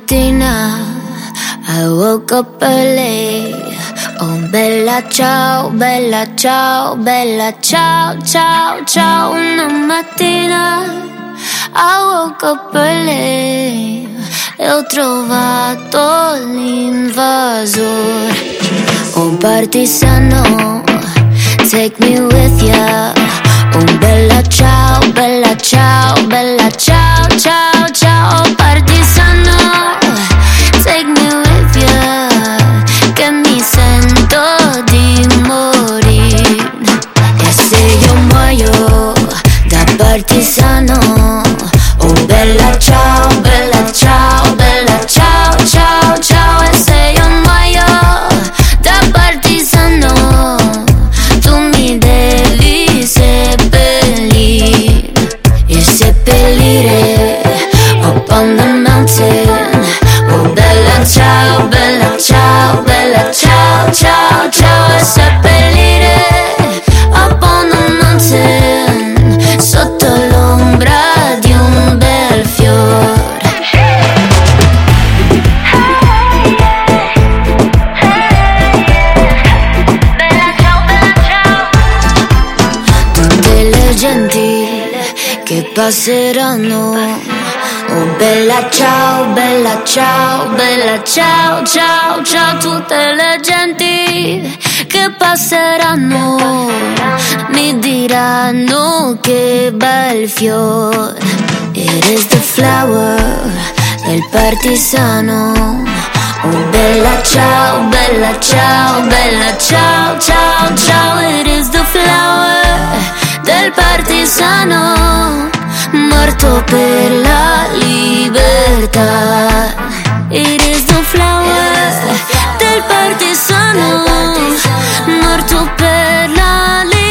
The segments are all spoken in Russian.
mattina I woke up early. Oh bella ciao, bella ciao, bella ciao, ciao, ciao. Una mattina I woke up early e ho trovato l'invasore. Oh partigiano, take me with ya. Oh bella ciao, bella ciao, bella ciao, ciao, ciao. Oh partigiano, take me with ya, che mi sento di morire. E se io muoio da partigiano, oh bella ciao, bella ciao, bella ciao, ciao, ciao. E se io muoio da partigiano, tu mi devi seppellire. E seppellire up on the mountain. Oh bella ciao, bella ciao, bella ciao, ciao, ciao. E seppellire up on the mountain, sotto l'ombra di un bel fiore. Bella ciao, bella ciao. Tutte le genti che passeranno. Oh bella ciao, bella ciao, bella ciao, ciao, ciao. Tutte le genti che passeranno mi diranno che bel fiore. It is the flower del partigiano. Oh bella ciao, bella ciao, bella ciao, ciao, ciao. It is the flower del partigiano, morto per la libertà. It is the flower del partigiano, morto per la libertà.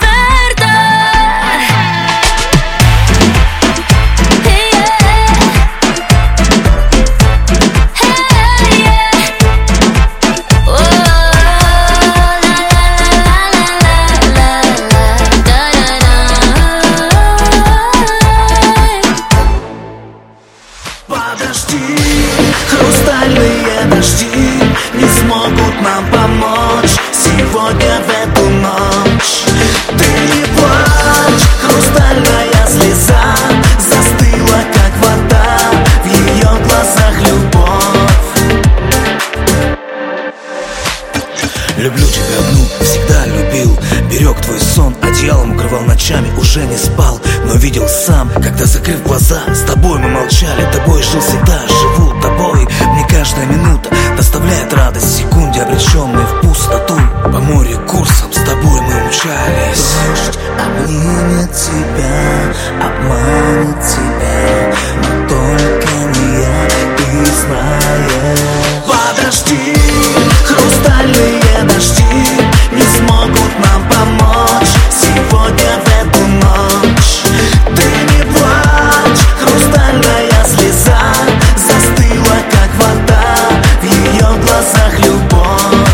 Хрустальные дожди не смогут нам помочь сегодня в эту ночь. Ты не плачь, хрустальная слеза застыла, как вода, в ее глазах любовь. Люблю тебя одну, всегда любил. Берег твой сон, одеялом укрывал ночами. Уже не спал, но видел сам, когда, закрыв глаза, с тобой мы молчали. Тобой жил всегда, живу тобой. Мне каждая минута доставляет радость. В секунде обреченной в пустоту. По морю курсом с тобой мы умчались. Дождь обнимет тебя, обманет тебя, но только не я, ты знаешь. Подожди, хрустальные дожди не смогут нам помочь сегодня в эту ночь. Ты не плачь, хрустальная слеза застыла, как вода, в ее глазах любовь.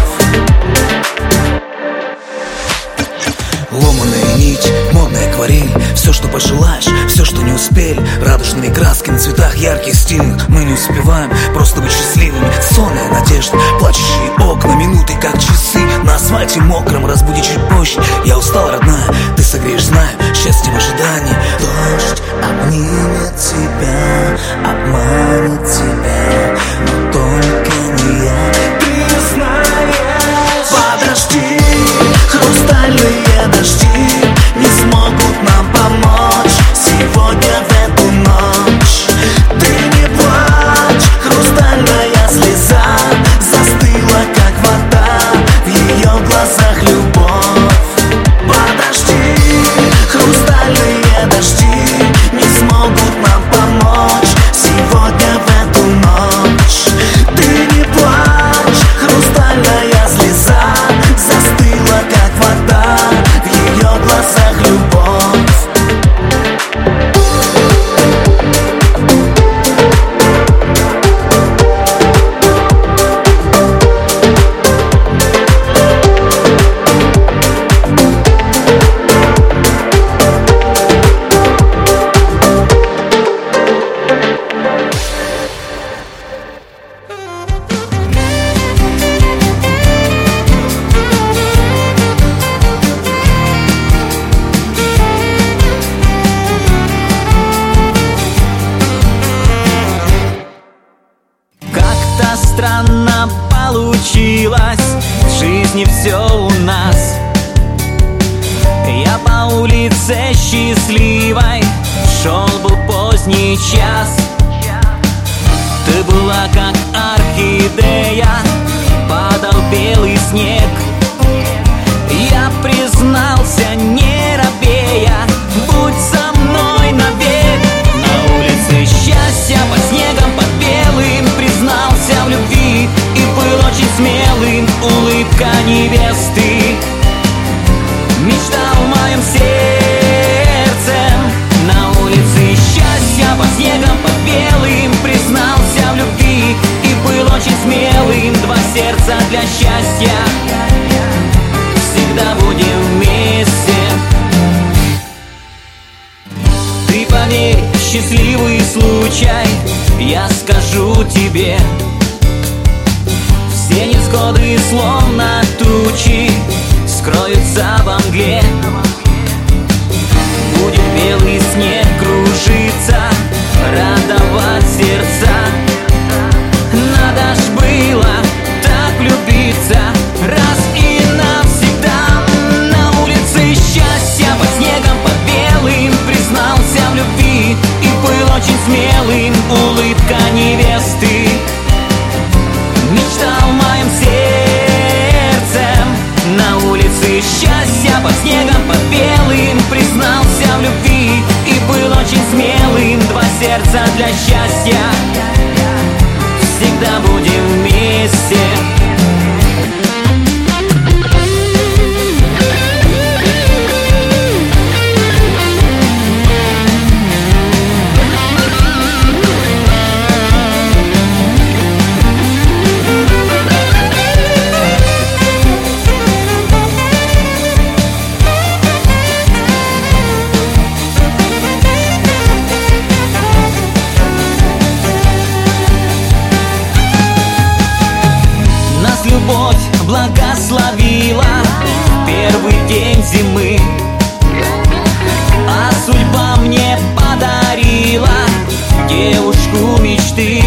Ломаная нить, модная акварель, все, что пожелаешь, все, что не успели. Радужными красками, в цветах ярких, стильных. Мы не успеваем просто быть счастливыми. Сонная надежда, плачущие окна, минуты как часы. На асфальте мокром разбуди чуть позже. Я устал, родная, ты согреешь, знаю, счастье в ожидании. Дождь обнимет тебя, обманет тебя, но только не я, ты знаешь. Подожди, хрустальные дожди не смогут нам помочь сегодня в эту ночь. Ты не плачь, хрустальная слеза застыла, как вода, в ее глазах любовь. Подожди, хрустальные дожди не смогут нам помочь сегодня в эту ночь. Ты не плачь, все у нас. Я по улице счастливой шел, был поздний час. Ты была как орхидея, падал белый снег. Я признался, не робея, будь со мной навек. На улице счастья, под снегом, под белым, признался в любви и был очень смелым. Улыбка невесты, мечта в моем сердце. На улице счастья, под снегом, под белым, признался в любви и был очень смелым. Два сердца для счастья, всегда будем вместе. Ты поверь, счастливый случай, я скажу тебе. Все невзгоды, словно тучи, скроются во мгле. Будет белый снег кружиться, радовать сердца. Надо ж было так влюбиться раз и навсегда. На улице счастья, под снегом, под белым, признался в любви и был очень смелым. Улыбка невесты, мечта в моем сердце. На улице счастья, под снегом, под белым, признался в любви и был очень смелым. Два сердца для счастья, всегда будем вместе. Любовь благословила первый день зимы, а судьба мне подарила девушку мечты.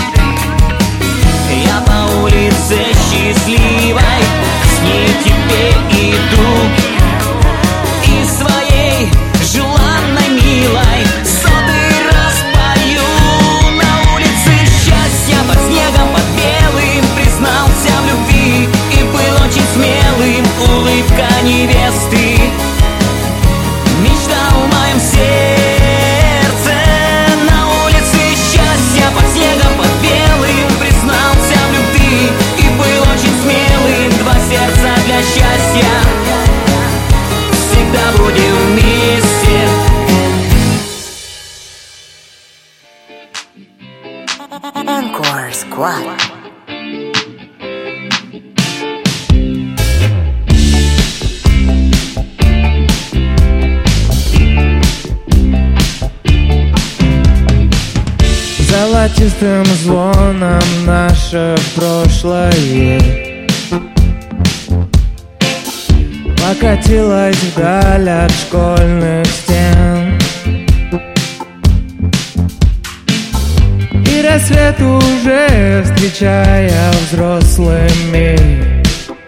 Я по улице счастливой с ней теперь иду, и своей желанной милой сотый раз пою. На улице счастья, под снегом, под белым, признался в любви и был очень смелым. Улыбка невесты, мечта в моем сердце. На улице счастья, под снегом, под белым, признался в любви и был очень смелым. Два сердца для счастья, всегда будем вместе. Encore Squad. Золотистым звоном наше прошлое покатилось вдаль от школьных стен. И рассвет уже встречая взрослыми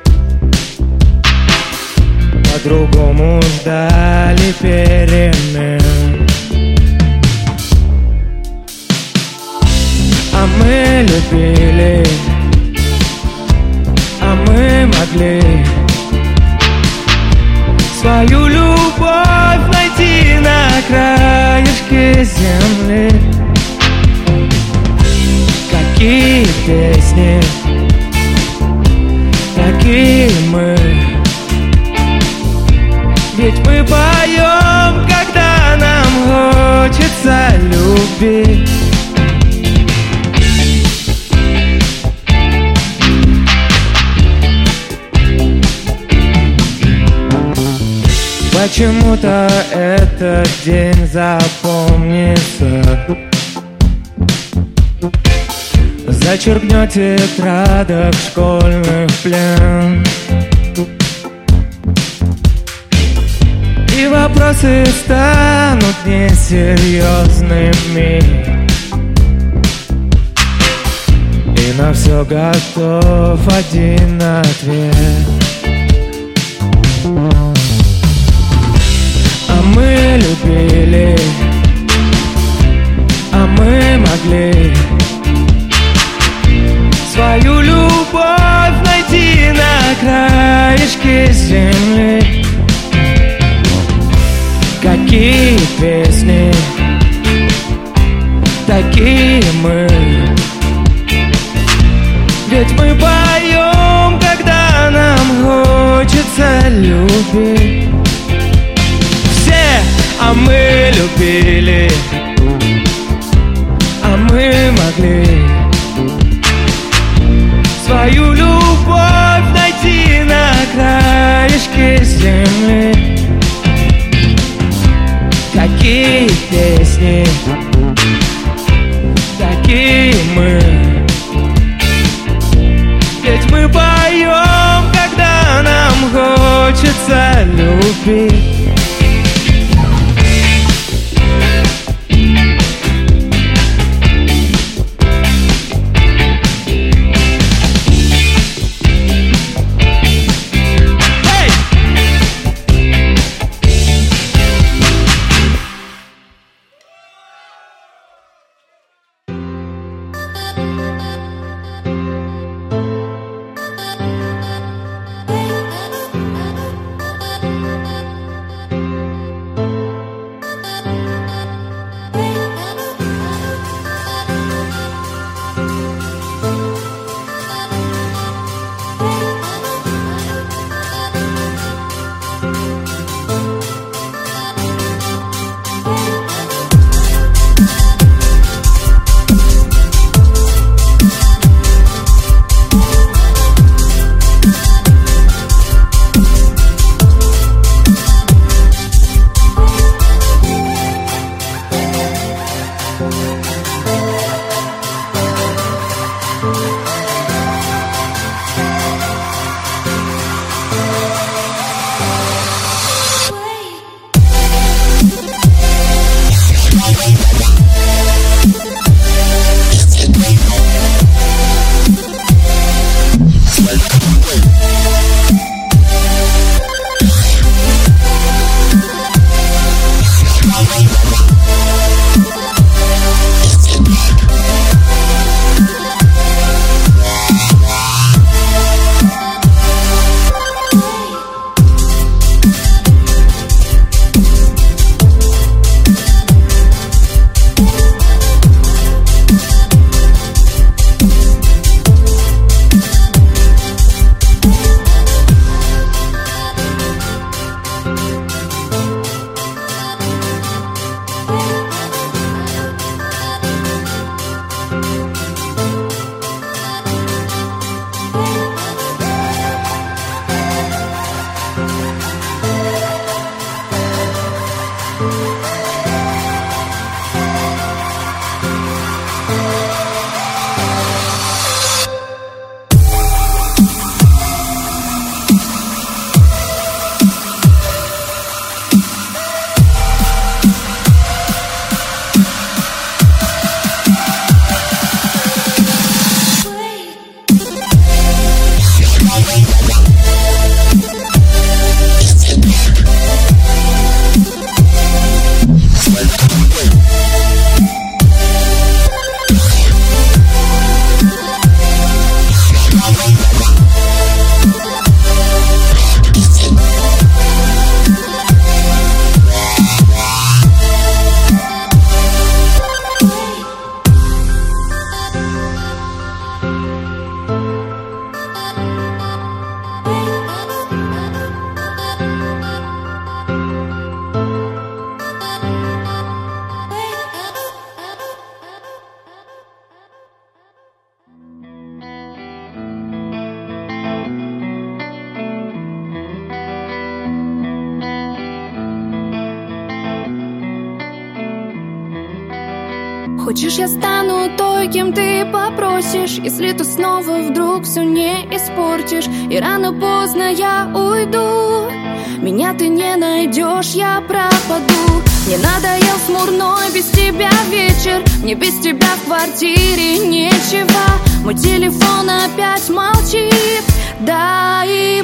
по-другому ждали перемен. А мы любили, а мы могли свою любовь найти на краешке земли. Какие песни, такие мы. Ведь мы поем, когда нам хочется любить. Почему-то этот день запомнится, зачеркнет тетрадок школьных плен. И вопросы станут несерьезными, и на все готов один ответ. какие мы. Ведь мы поем, когда нам хочется любить. Все, а мы любили, а мы могли свою любовь найти на краешке земли. Какие песни, такие мы. Ведь мы поем, когда нам хочется любить. Хочешь, я стану той, кем ты попросишь, если ты снова вдруг все не испортишь, и рано-поздно я уйду. Меня ты не найдешь, я пропаду. Мне надоел смурной без тебя вечер, мне без тебя в квартире нечего. Мой телефон опять молчит, да и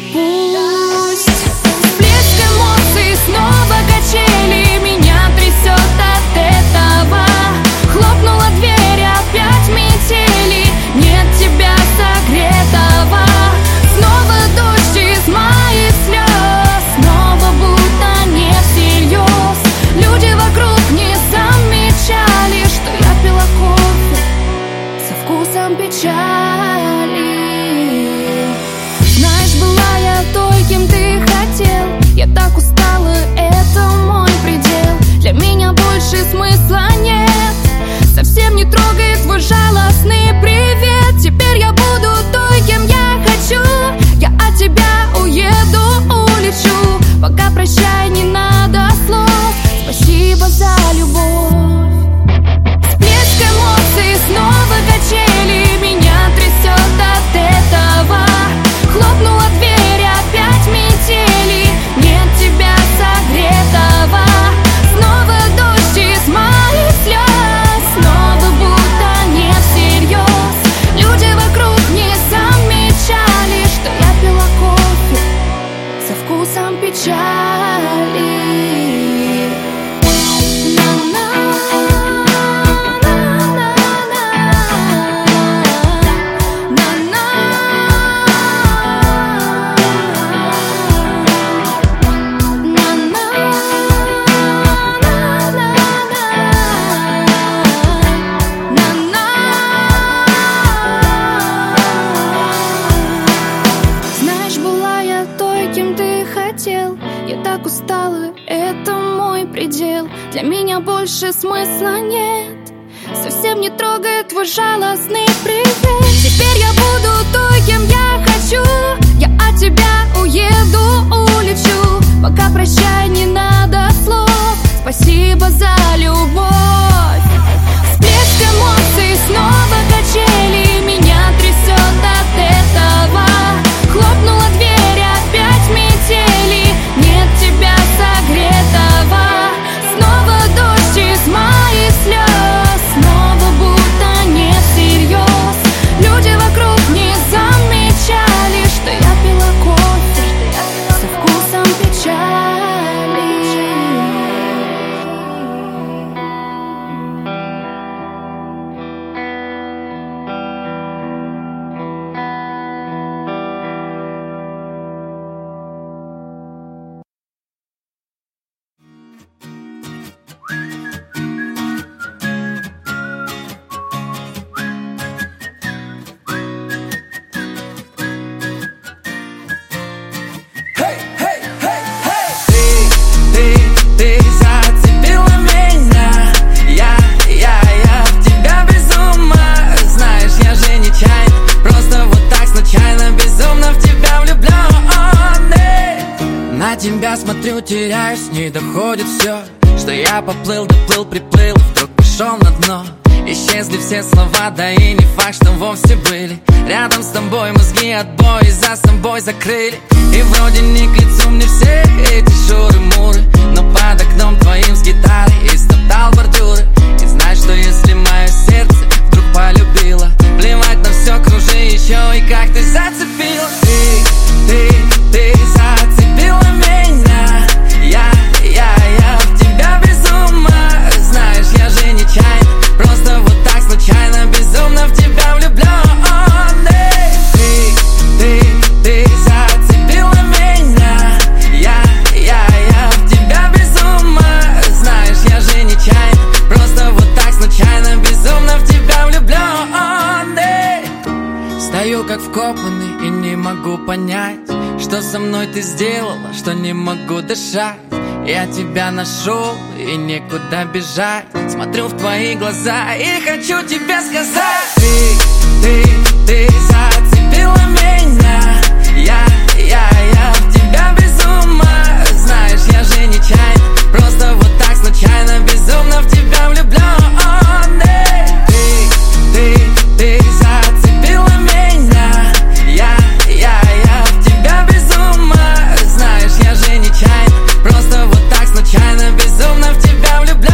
пусть. Всплеск эмоций, снова качели, меня трясет от этого. Хлопнула дверь, опять метели, нет тебя согретого. Снова дождь из моих слез, снова будто не всерьез. Люди вокруг не замечали, что я пила кофе вкусом печали. Для меня больше смысла нет. Совсем не трогает твой жалостный привет. Теперь я буду той, кем я хочу. Я от тебя уеду, улечу. Пока прощай, не надо слов. Спасибо за любовь. Всплеск эмоций, снова качели. Меня трясет от этого. Хлопнула дверь, опять метели. Нет тебя согретого. Снова дождь из моих слез. Снова будто не всерьез. Люди вокруг не замечали, что я пила кофе со вкусом печали. Тебя смотрю, теряюсь, не доходит все, что я поплыл, доплыл, приплыл, вдруг пошел на дно. Исчезли все слова, да и не факт, что вовсе были. Рядом с тобой мозги отбой за собой закрыли. И вроде не к лицу мне все эти шуры-муры, но под окном твоим с гитарой истоптал бордюры. И знай, что если мое сердце вдруг полюбило, плевать на все, кружи еще и как ты зацепила. Ты зацепила меня. Я в тебя без ума. Знаешь, я же нечаянно, просто вот так случайно безумно в тебя влюблен. Ты зацепила меня. Я в тебя без ума. Знаешь, я же нечаянно, просто вот так случайно безумно в тебя влюблен. Стою как вкопанный и не могу понять, что со мной ты сделала, что не могу дышать. Я тебя нашел и некуда бежать. Смотрю в твои глаза и хочу тебе сказать. Ты зацепила меня. Я в тебя без ума. Знаешь, я же нечаянно, просто вот так случайно безумно в тебя влюблен. Ты зацепила меня. Я в тебя без ума. Знаешь, я же нечаянно, просто вот так случайно безумно в тебя влюблен.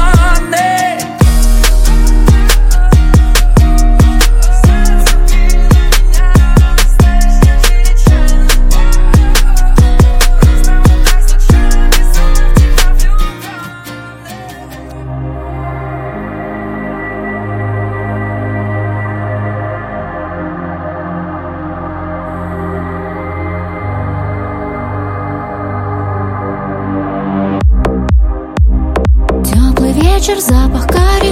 Вечер, запах карри.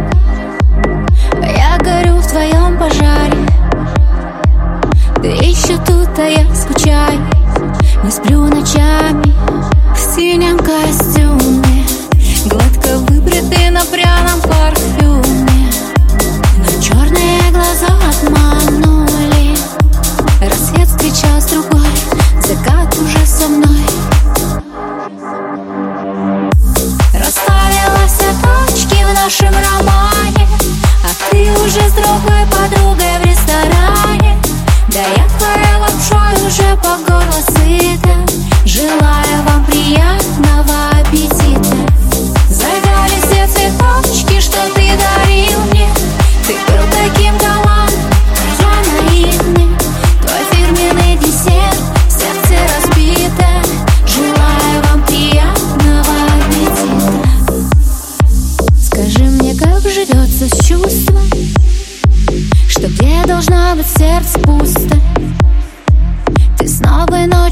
Я горю в твоем пожаре. Ты еще тут, а я скучаю. Не сплю ночами в синем костюме, гладко выбритый на пряном парфюме. Но черные глаза обманули. Рассвет встречал с другой, закат уже со мной. Расставила все точки в нашем романе, а ты уже с другой подругой в ресторане. Да я твоей лапшой уже по горло сыта. Желаю вам приятного аппетита.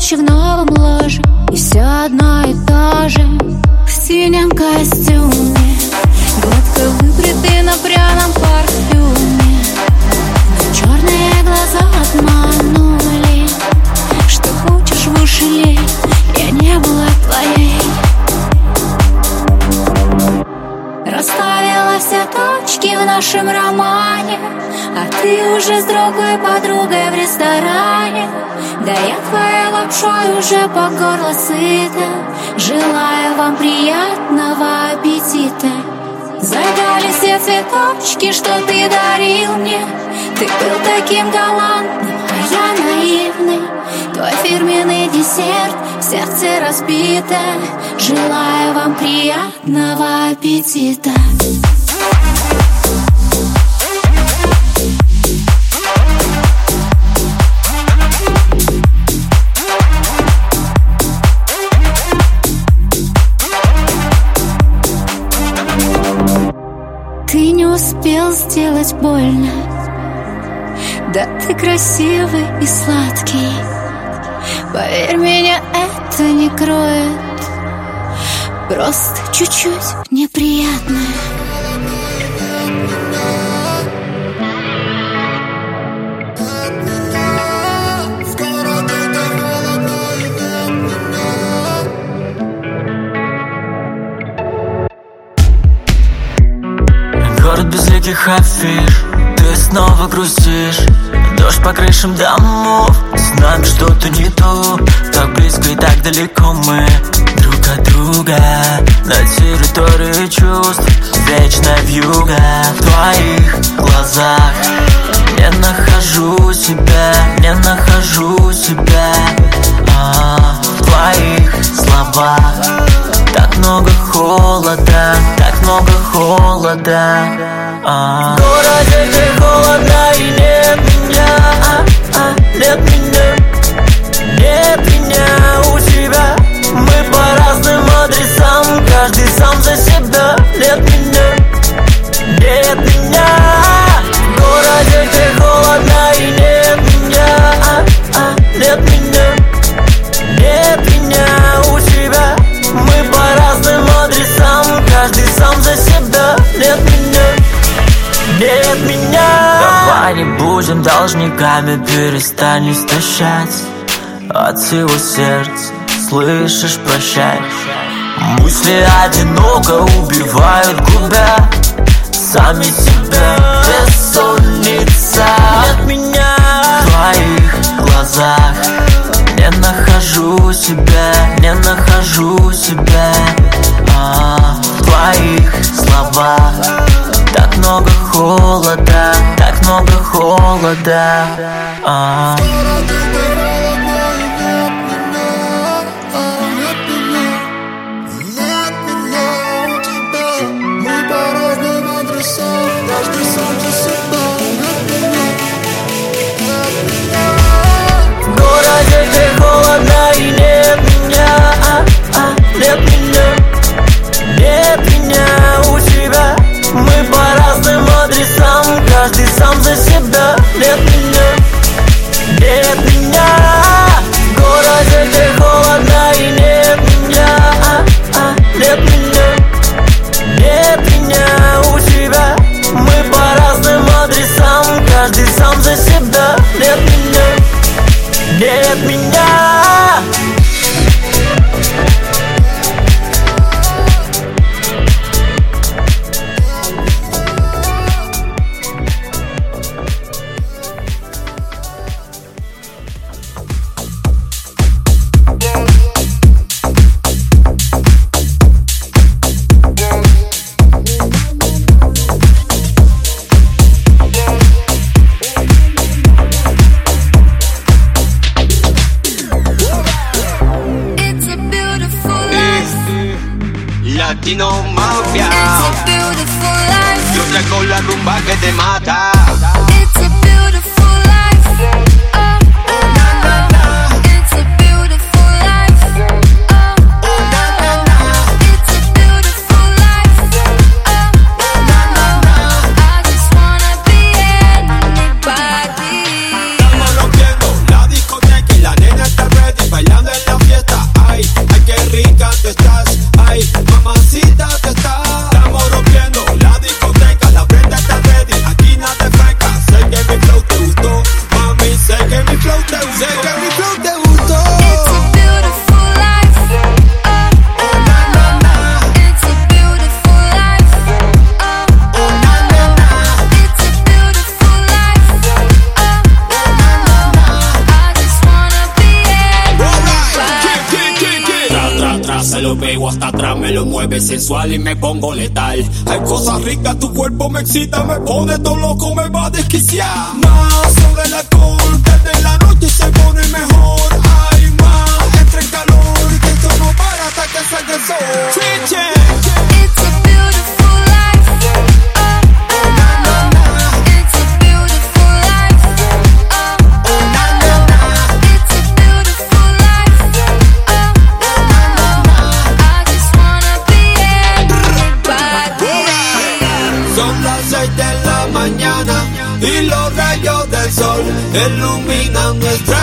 ночи в новом ложе, и все одно и то же. В синем костюме, гладко выбритый на пряном парфюме, но черные глаза обманули. Что хочешь, в уши лей, я не была твоей. Расставила все точки в нашем романе, а ты уже с другой подругой в ресторане. Да я твоей лапшой уже по горло сыта. Желаю вам приятного аппетита. Загали все цветочки, что ты дарил мне. Ты был таким галантным, а я наивный. Твой фирменный десерт в сердце разбито. Желаю вам приятного аппетита. Ты не успел сделать больно. Да ты красивый и сладкий. Поверь, меня это не кроет. Просто чуть-чуть неприятно. Город безликих афиш, ты снова грустишь. Дождь по крышам домов, с нами что-то не то. Так близко и так далеко мы друг от друга. На территории чувств вечная вьюга. В твоих глазах не нахожу себя, не нахожу себя. В твоих словах так много холода, так много холода. В городе, где холодно и нет меня, нет меня, нет меня у тебя. Мы по разным адресам, каждый сам за себя. Нет меня, нет меня. В городе, где холодно и нет меня, нет меня, нет меня у тебя. Мы по разным адресам, каждый сам за себя. Нет меня, нет меня. Давай не будем должниками, перестань истощать от всего сердца, слышишь, прощай. Мысли одиноко убивают, губя сами себя. Бессонница. Нет меня. В твоих глазах не нахожу себя, не нахожу себя. В твоих словах так много холода, так много холода. В городе, где холодно и нет меня, нет меня, нет меня у тебя. Мы по разным адресам, каждый сам за себя. Нет меня, нет меня. В городе, где холодно и нет меня, нет меня, нет меня у тебя. Мы по разным адресам, каждый сам за себя. Нет меня, нет меня. Latino Mafia. It's a beautiful life. Yo traigo la rumba que te mata. It's a beautiful life. It's a beautiful life. It's a beautiful life. I just wanna be anybody. Estamos rompiendo la discoteca y la nena está ready bailando. se lo pego hasta atrás, me lo mueve sensual y me pongo letal. Hay cosas ricas, tu cuerpo me excita, me pone todo loco, me va a desquiciar. Más sobre el alcohol, desde la noche se pone mejor. Hay más, entra en calor, que esto no para hasta que salga el sol. It's a beautiful life. It's a beautiful life. It's a beautiful life. I just wanna be everybody. Son las 6 de la mañana y los rayos del sol iluminan nuestra